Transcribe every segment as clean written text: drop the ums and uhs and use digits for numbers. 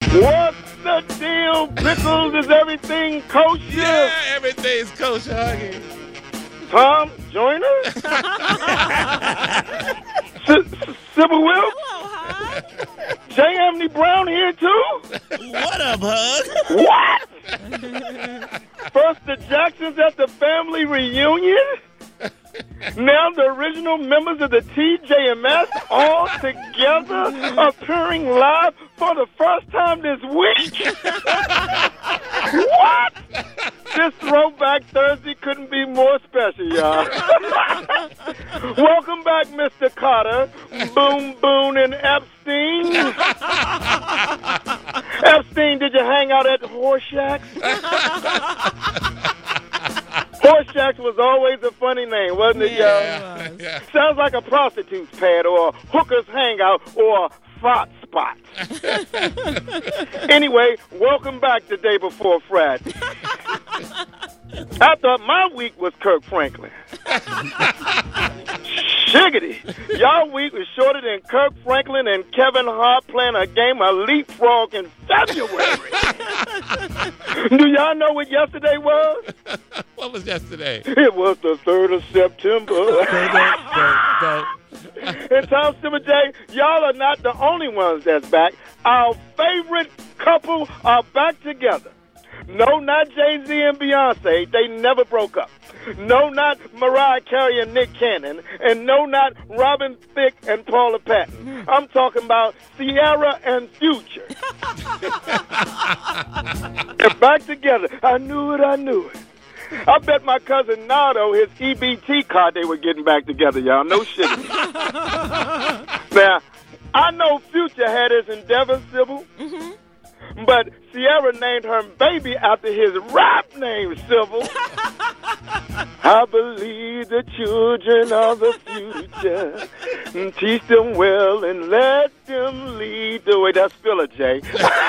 What's the deal, Pickles? Is everything kosher? Yeah, everything's kosher, Huggy. Tom Joyner? Sybil Wilkes? Hello, Hug. J. Anthony Brown here, too? What up, Hug? What? First the Jacksons at the family reunion? Now the original members of the TJMS all together appearing live for the first time this week? What? This Throwback Thursday couldn't be more special, y'all. Welcome back, Mr. Carter, Boom Boone, and Epstein. Epstein, did you hang out at Horseshack? Horseshack was always a funny name, wasn't it, y'all? Yeah. Sounds like a prostitute's pad or a hooker's hangout or a fart spot. Anyway, welcome back to Day Before Friday. I thought my week was Kirk Franklin. Shiggity. Y'all week was shorter than Kirk Franklin and Kevin Hart playing a game of leapfrog in February. Do y'all know what yesterday was? What was yesterday? It was the 3rd of September. And Tom Simmer J, y'all are not the only ones that's back. Our favorite couple are back together. No, not Jay-Z and Beyonce. They never broke up. No, not Mariah Carey and Nick Cannon. And no, not Robin Thicke and Paula Patton. I'm talking about Ciara and Future. They're back together. I knew it. I bet my cousin Nardo, his EBT card, they were getting back together, y'all. No shit. Now, I know Future had his endeavors, Sybil. Mm-hmm. But Ciara named her baby after his rap name, Sybil. I believe the children are the future. Teach them well and let them lead the way. That's Phila J.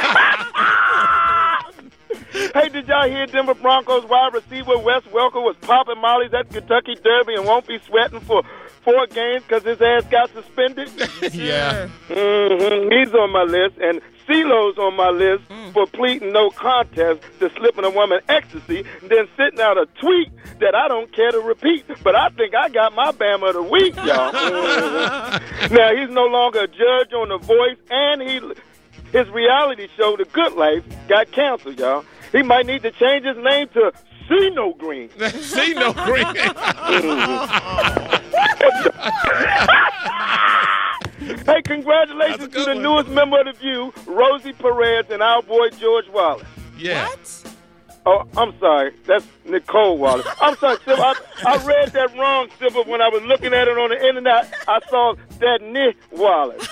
Hey, did y'all hear Denver Broncos wide receiver Wes Welker was popping mollies at Kentucky Derby and won't be sweating for 4 games because his ass got suspended? Yeah. He's on my list, and CeeLo's on my list for pleading no contest to slipping a woman ecstasy, then sitting out a tweet that I don't care to repeat. But I think I got my Bama of the week, y'all. Now, he's no longer a judge on The Voice, and his reality show, The Good Life, got canceled, y'all. He might need to change his name to CeeNo Green. CeeNo Green. Hey, congratulations to the newest member of The View, Rosie Perez, and our boy George Wallace. Yeah. What? Oh, I'm sorry. That's Nicole Wallace. I'm sorry, Sybil. I read that wrong, Sybil. When I was looking at it on the internet, I saw that Nick Wallace.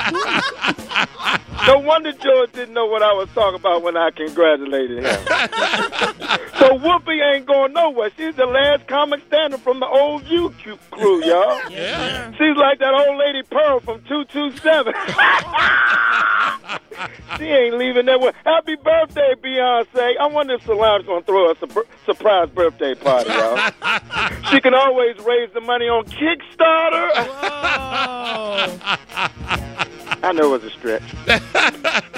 No wonder George didn't know what I was talking about when I congratulated him. So Whoopi ain't going nowhere. She's the last comic standing from the old View crew, y'all. Yeah. She's like that old lady Pearl from 227. She ain't leaving that way. Happy birthday, Beyonce. I wonder if Solange's going to throw a surprise birthday party, y'all. She can always raise the money on Kickstarter. Whoa. I know it was a stretch.